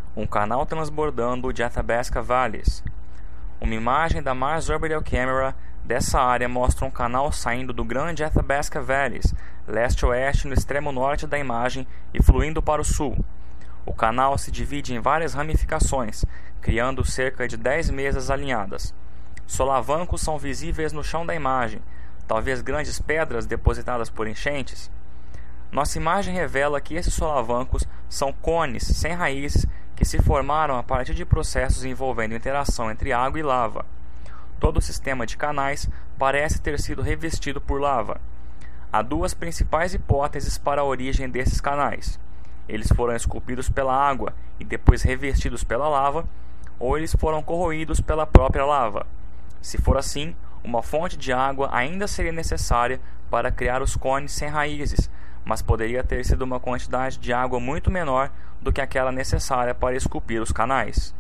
um canal transbordando de Athabasca Valleys. Uma imagem da Mars Orbital Camera dessa área mostra um canal saindo do grande Athabasca Valleys, leste-oeste no extremo norte da imagem e fluindo para o sul. O canal se divide em várias ramificações, criando cerca de 10 mesas alinhadas. Solavancos são visíveis no chão da imagem, talvez grandes pedras depositadas por enchentes. Nossa imagem revela que esses solavancos são cones sem raízes que se formaram a partir de processos envolvendo interação entre água e lava. Todo o sistema de canais parece ter sido revestido por lava. Há duas principais hipóteses para a origem desses canais. Eles foram esculpidos pela água e depois revestidos pela lava, ou eles foram corroídos pela própria lava. Se for assim, uma fonte de água ainda seria necessária para criar os cones sem raízes, mas poderia ter sido uma quantidade de água muito menor do que aquela necessária para esculpir os canais.